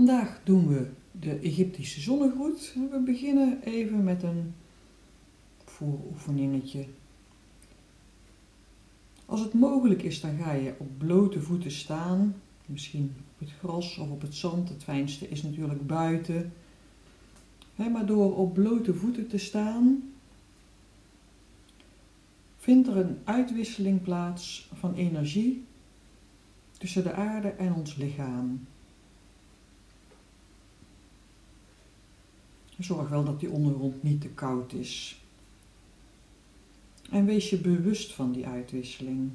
Vandaag doen we de Egyptische zonnegroet. We beginnen even met een vooroefeningetje. Als het mogelijk is, dan ga je op blote voeten staan. Misschien op het gras of op het zand. Het fijnste is natuurlijk buiten. Maar door op blote voeten te staan, vindt er een uitwisseling plaats van energie tussen de aarde en ons lichaam. Zorg wel dat die ondergrond niet te koud is. En wees je bewust van die uitwisseling.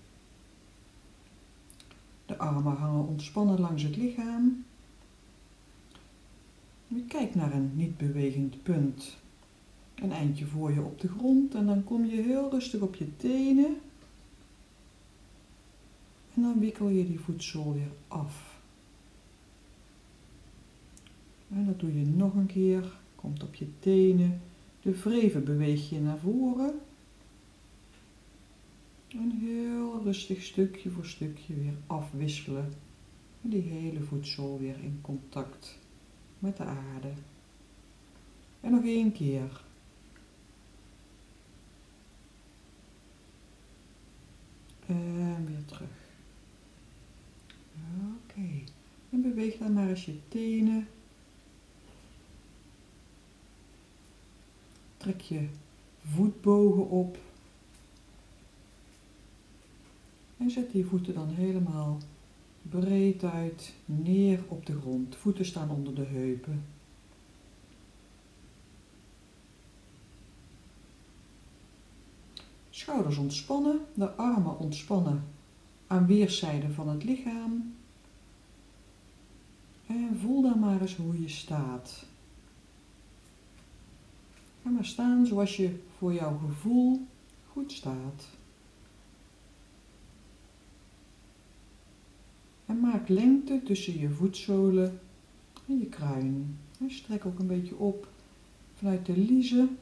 De armen hangen ontspannen langs het lichaam. Kijk naar een niet bewegend punt. Een eindje voor je op de grond en dan kom je heel rustig op je tenen. En dan wikkel je die voetzool weer af. En dat doe je nog een keer. Komt op je tenen. De wreven beweeg je naar voren. En heel rustig stukje voor stukje weer afwisselen. En die hele voetzool weer in contact met de aarde. En nog 1 keer. En weer terug. Oké. En beweeg dan maar eens je tenen. Trek je voetbogen op. En zet die voeten dan helemaal breed uit neer op de grond. Voeten staan onder de heupen. Schouders ontspannen, de armen ontspannen aan weerszijden van het lichaam. En voel dan maar eens hoe je staat. Ga maar staan zoals je voor jouw gevoel goed staat. En maak lengte tussen je voetzolen en je kruin. En strek ook een beetje op vanuit de liezen.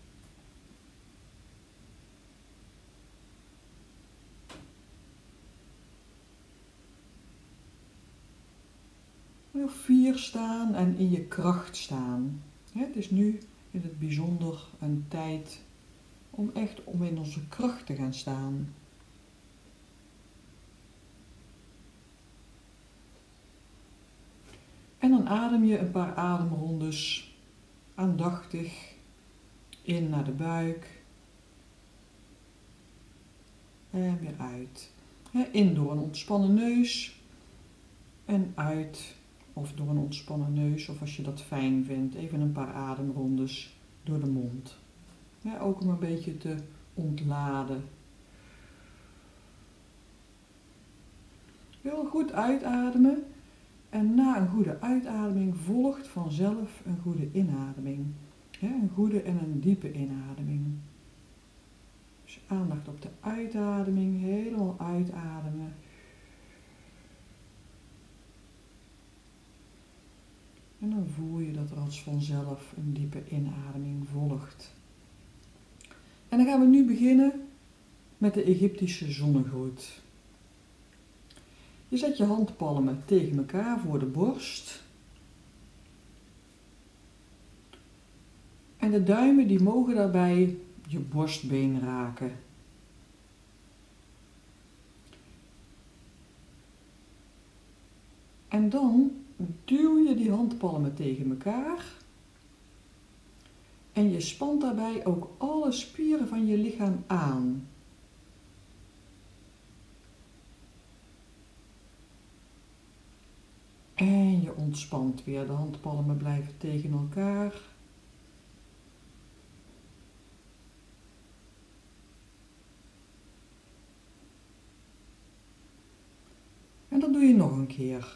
Heel fier staan en in je kracht staan. Het is nu in het bijzonder een tijd om echt in onze kracht te gaan staan. En dan adem je een paar ademrondes aandachtig in naar de buik en weer uit. In door een ontspannen neus en uit of door een ontspannen neus, of als je dat fijn vindt, even een paar ademrondes door de mond. Ook om een beetje te ontladen. Heel goed uitademen. En na een goede uitademing volgt vanzelf een goede inademing. Een goede en een diepe inademing. Dus aandacht op de uitademing, helemaal uitademen. En dan voel je dat er als vanzelf een diepe inademing volgt. En dan gaan we nu beginnen met de Egyptische zonnegroet. Je zet je handpalmen tegen elkaar voor de borst. En de duimen die mogen daarbij je borstbeen raken. En dan duw je die handpalmen tegen elkaar. En je spant daarbij ook alle spieren van je lichaam aan. En je ontspant weer. De handpalmen blijven tegen elkaar. En dat doe je nog een keer.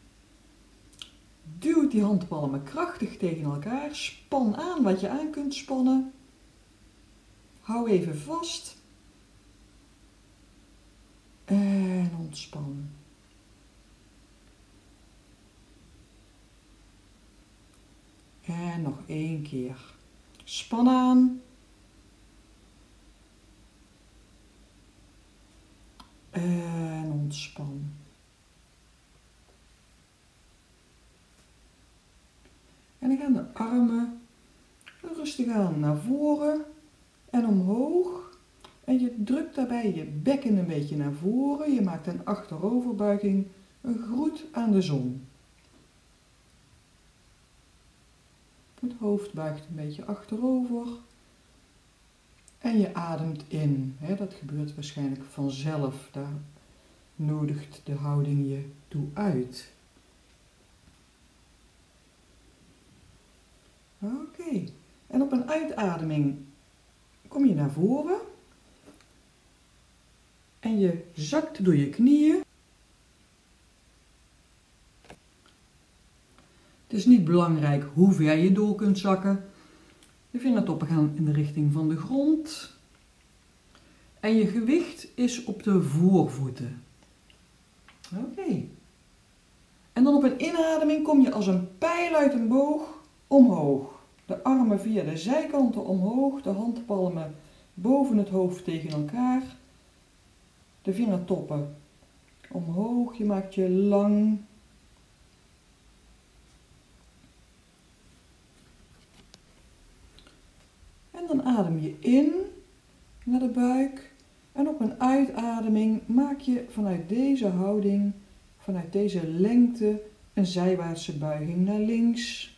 Duw die handpalmen krachtig tegen elkaar. Span aan wat je aan kunt spannen. Hou even vast. En ontspan. En nog 1 keer. Span aan. En ontspan. En dan gaan de armen rustig aan naar voren en omhoog. En je drukt daarbij je bekken een beetje naar voren. Je maakt een achteroverbuiging, een groet aan de zon. Het hoofd buigt een beetje achterover. En je ademt in. Dat gebeurt waarschijnlijk vanzelf. Daar nodigt de houding je toe uit. Oké. En op een uitademing kom je naar voren. En je zakt door je knieën. Het is niet belangrijk hoe ver je door kunt zakken. De vingertoppen gaan in de richting van de grond. En je gewicht is op de voorvoeten. Oké. En dan op een inademing kom je als een pijl uit een boog omhoog. De armen via de zijkanten omhoog, de handpalmen boven het hoofd tegen elkaar. De vingertoppen omhoog, je maakt je lang. En dan adem je in naar de buik. En op een uitademing maak je vanuit deze houding, vanuit deze lengte, een zijwaartse buiging naar links.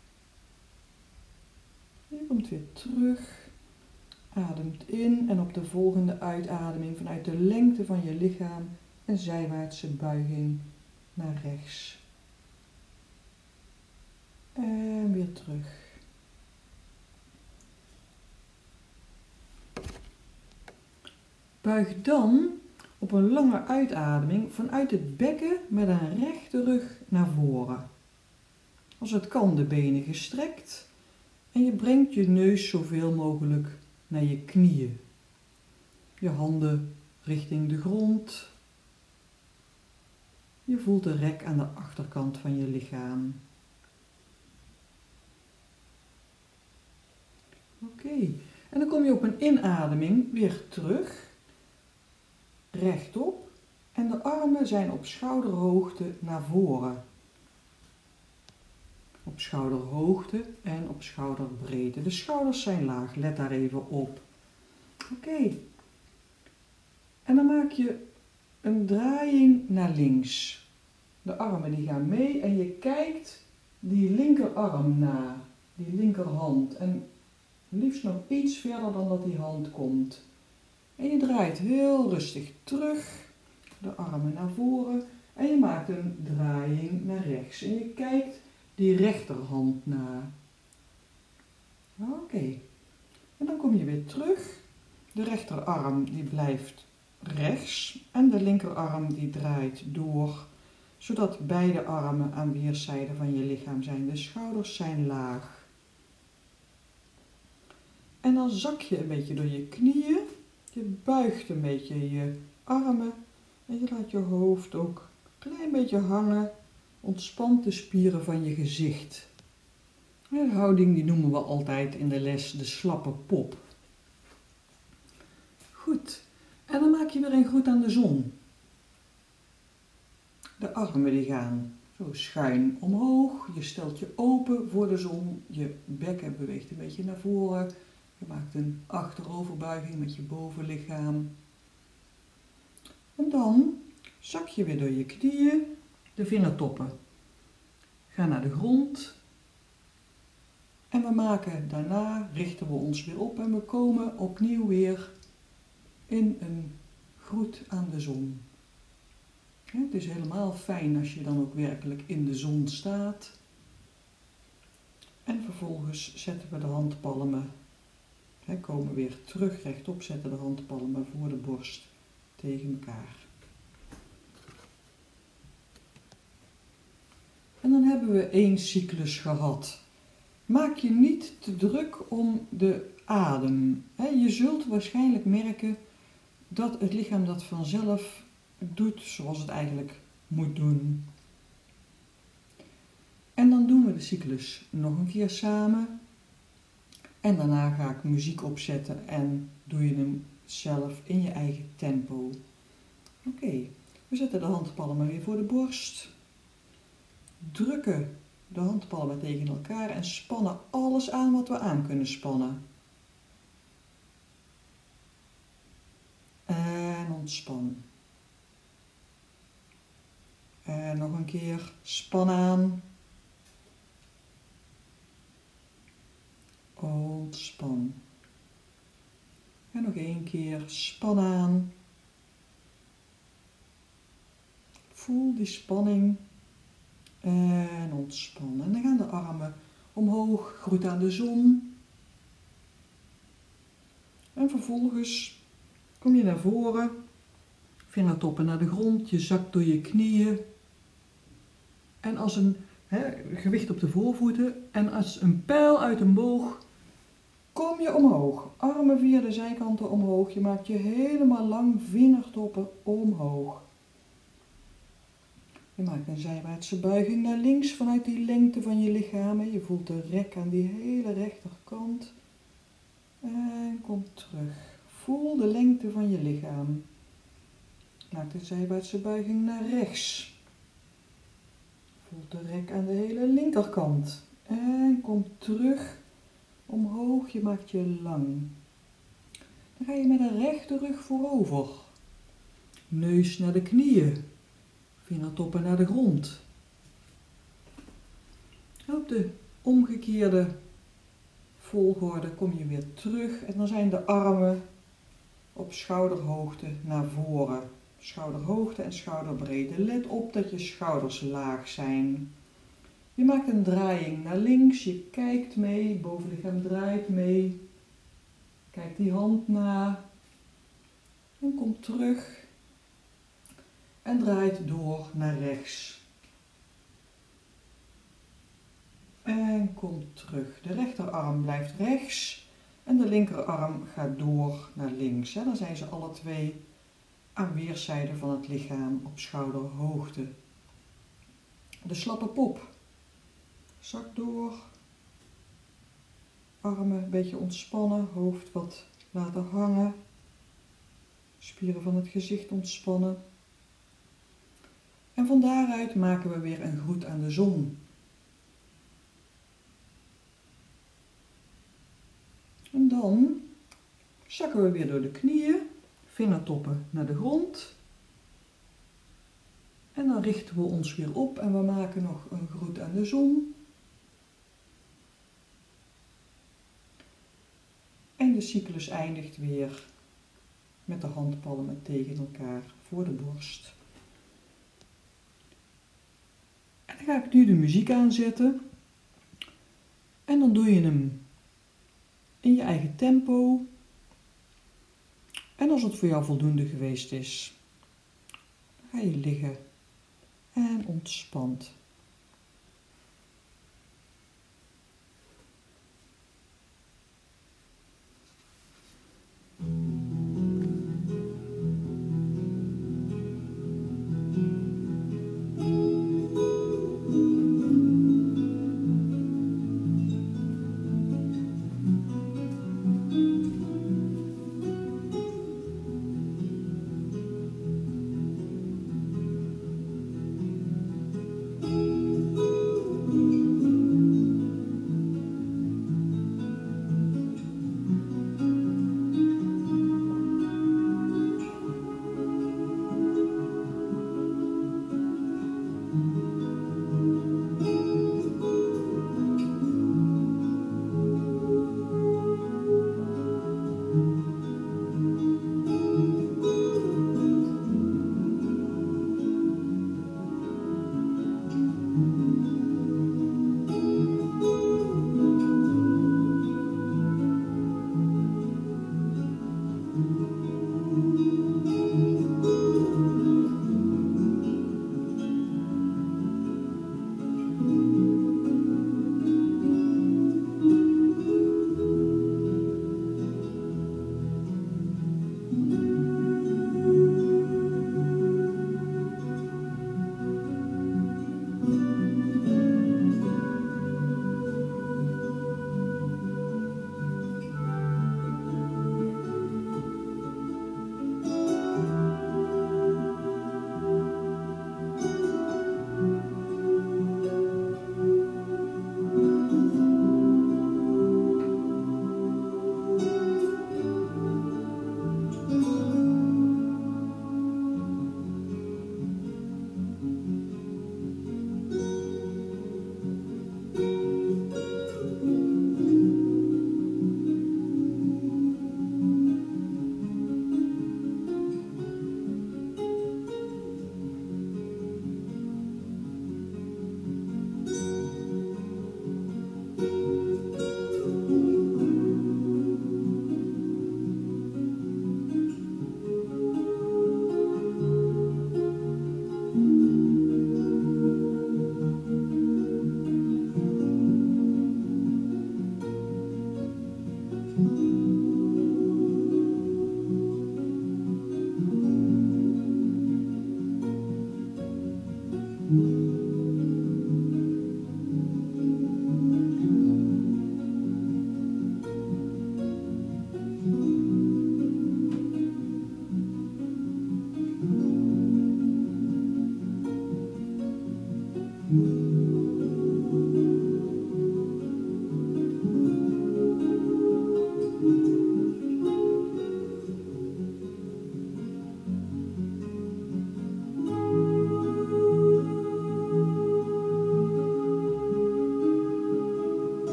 Je komt weer terug, ademt in en op de volgende uitademing vanuit de lengte van je lichaam een zijwaartse buiging naar rechts. En weer terug. Buig dan op een lange uitademing vanuit het bekken met een rechte rug naar voren. Als het kan de benen gestrekt en je brengt je neus zoveel mogelijk naar je knieën. Je handen richting de grond. Je voelt de rek aan de achterkant van je lichaam. Oké, en dan kom je op een inademing weer terug. Rechtop en de armen zijn op schouderhoogte naar voren. Op schouderhoogte en op schouderbreedte. De schouders zijn laag, let daar even op. Oké. En dan maak je een draaiing naar links. De armen die gaan mee en je kijkt die linkerarm na, die linkerhand. En liefst nog iets verder dan dat die hand komt. En je draait heel rustig terug, de armen naar voren en je maakt een draaiing naar rechts. En je kijkt die rechterhand na. Oké. En dan kom je weer terug. De rechterarm die blijft rechts en de linkerarm die draait door, zodat beide armen aan weerszijden van je lichaam zijn. De schouders zijn laag. En dan zak je een beetje door je knieën. Je buigt een beetje je armen en je laat je hoofd ook een klein beetje hangen. Ontspant de spieren van je gezicht. De houding die noemen we altijd in de les de slappe pop. Goed. En dan maak je weer een groet aan de zon. De armen die gaan zo schuin omhoog. Je stelt je open voor de zon. Je bekken beweegt een beetje naar voren. Je maakt een achteroverbuiging met je bovenlichaam. En dan zak je weer door je knieën. De vingertoppen gaan naar de grond. En we maken daarna, richten we ons weer op en we komen opnieuw weer in een groet aan de zon. Het is helemaal fijn als je dan ook werkelijk in de zon staat. En vervolgens zetten we de handpalmen, komen weer terug rechtop, zetten de handpalmen voor de borst tegen elkaar. En dan hebben we 1 cyclus gehad. Maak je niet te druk om de adem. Je zult waarschijnlijk merken dat het lichaam dat vanzelf doet zoals het eigenlijk moet doen. En dan doen we de cyclus nog een keer samen. En daarna ga ik muziek opzetten en doe je hem zelf in je eigen tempo. Oké, we zetten de handpalmen weer voor de borst. Drukken de handpalmen tegen elkaar en spannen alles aan wat we aan kunnen spannen. En ontspan. En nog een keer, span aan. Ontspan. En nog 1 keer, span aan. Voel die spanning. En ontspan. En dan gaan de armen omhoog, groet aan de zon. En vervolgens kom je naar voren, vingertoppen naar de grond, je zakt door je knieën. En als een gewicht op de voorvoeten en als een pijl uit een boog kom je omhoog. Armen via de zijkanten omhoog. Je maakt je helemaal lang, vingertoppen omhoog. Je maakt een zijwaartse buiging naar links vanuit die lengte van je lichaam. Je voelt de rek aan die hele rechterkant. En kom terug. Voel de lengte van je lichaam. Maak de zijwaartse buiging naar rechts. Voel de rek aan de hele linkerkant. En kom terug. Omhoog, je maakt je lang. Dan ga je met een rechte rug voorover. Neus naar de knieën. Vingertoppen naar de grond. Op de omgekeerde volgorde kom je weer terug. En dan zijn de armen op schouderhoogte naar voren. Schouderhoogte en schouderbreedte. Let op dat je schouders laag zijn. Je maakt een draaiing naar links. Je kijkt mee. Bovenlichaam draait mee. Kijk die hand na. En kom terug. En draait door naar rechts. En kom terug. De rechterarm blijft rechts. En de linkerarm gaat door naar links. Dan zijn ze alle twee aan weerszijden van het lichaam op schouderhoogte. De slappe pop. Zak door. Armen een beetje ontspannen. Hoofd wat laten hangen. Spieren van het gezicht ontspannen. En van daaruit maken we weer een groet aan de zon. En dan zakken we weer door de knieën. Vingertoppen naar de grond. En dan richten we ons weer op en we maken nog een groet aan de zon. En de cyclus eindigt weer met de handpalmen tegen elkaar voor de borst. En dan ga ik nu de muziek aanzetten. En dan doe je hem in je eigen tempo. En als het voor jou voldoende geweest is, dan ga je liggen en ontspant.